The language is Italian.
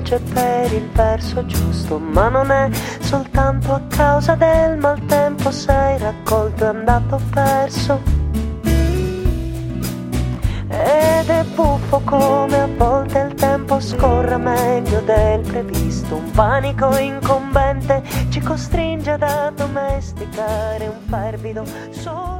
legge per il verso giusto, ma non è soltanto a causa del maltempo, sei raccolto e andato perso. Ed è buffo come a volte il tempo scorra meglio del previsto, un panico incombente ci costringe ad addomesticare un fervido solo.